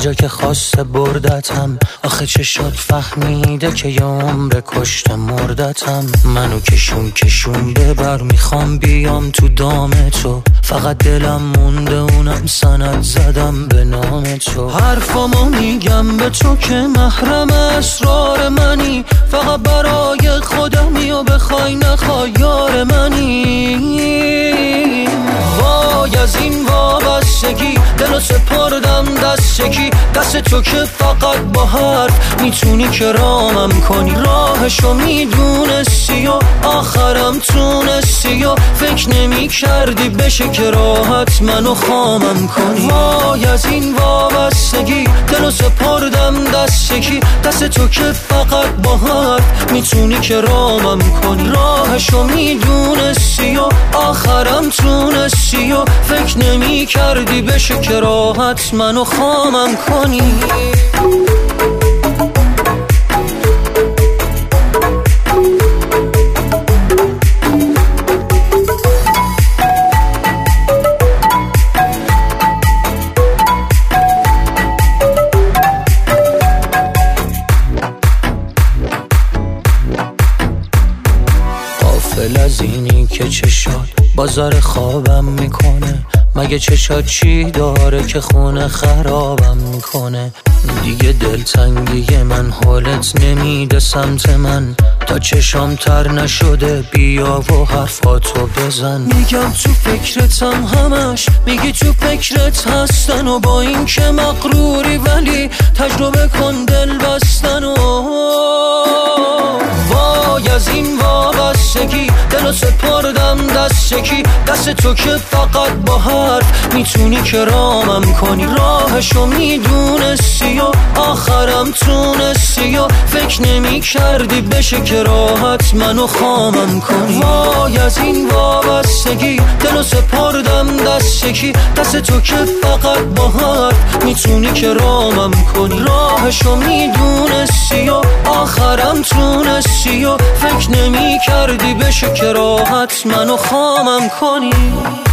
جا که خواسته بردتم، آخه چشات فهمیده که یه عمر کشته مردتم. منو کشون ببر، میخوام بیام تو دام تو، فقط دلم مونده اونم سند زدم به نام تو. حرفامو میگم به تو که محرم اسرار منی، فقط برای خودمی و بخوای نخوای یار منی. وای از این وابستگی، دلو سپردم دست یکی، دست تو که فقط با حرف میتونی که رامم کنی. راهشو میدونستی و آخرم تونستی و فکر نمی کردی بشه که راحت منو خامم کنی. وای از این وابستگی، دلو سپردم دست یکی، دست تو که فقط با حرف میتونی که رامم کنی. راهشو میدونستی و آخرم تونستی و فکر نمی کردی بشه که راحت منو خامم کنی. غافل از اینی که چشات بازار خوابم میکنه، مگه چشات چی داره که خونه خرابم میکنه. دیگه دلتنگی من حالت نمیده سمت من، تا چشام تر نشده بیا و حرفاتو بزن. میگم تو فکرتم همش، میگی تو فکرت هستن و با این که مغروری ولی تجربه کن دل بستن. و وای از این وابستگی، دلو سپردم دست یکی، دست تو که فقط با حرف میتونی که رامم کنی. راهشو میدونستی و آخرم تونستی و فکر نمی کردی بشه که راحت منو خامم کنی. وای از این وابستگی، دلو سپردم دست یکی، دست تو که فقط با حرف میتونی که رامم کنی. راهشو میدونستی و آخرم تونستی و فکر نمی کردی بشه که راحت منو خامم کنی.